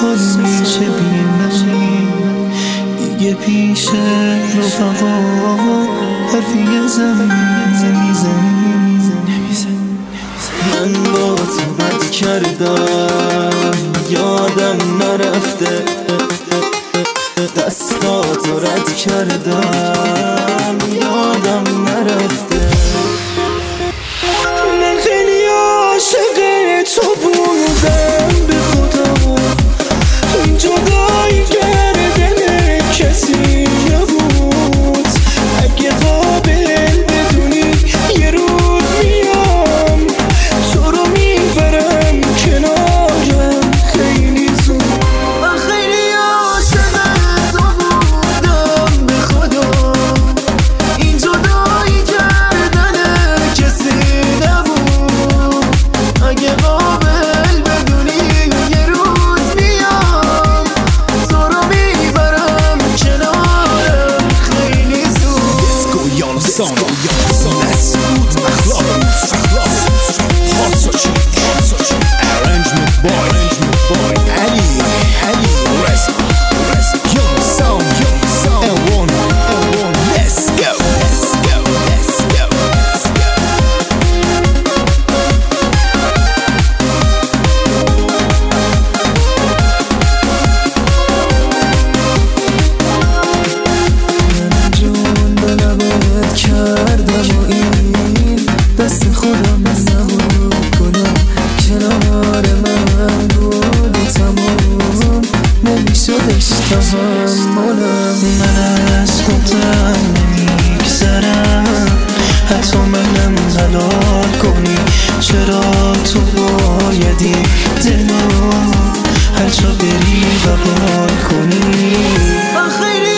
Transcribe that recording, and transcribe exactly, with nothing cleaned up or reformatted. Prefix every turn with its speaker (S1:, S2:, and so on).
S1: سال میشه بینم دیگه پیش رفقا حرفی زمین نمیزنی. من با تو بد کردم یادم نرفته، دستاتو رد کردم یادم نرفته. من خیلی عاشق تو بودم به خدا، این جدایی کردن کسی نبود. اگه قابل بدونی یه روز میام تو رو میبرم کنارم خیلی زود. من خیلی عاشق تو بودم به خدا، این جدایی کردن کسی نبود. اگه قابل بدونی یه روز میام تو رو میبرم کنارم خیلی زود.
S2: اسکویان سانا مسعود اخلاق خاصوچی arrangement boy علی علی رزا young sound young sound and one and one let's go let's go let's go let's go.
S1: من جون به لبت کردم و این دست خودم نبود کنم کنار من بود و تمام نمیشدش تحملم. من از خودم نمیگذرم حتی منم حلال کنی. چرا تو بایدی دلو هر جا بری و بار کنی. من خیلی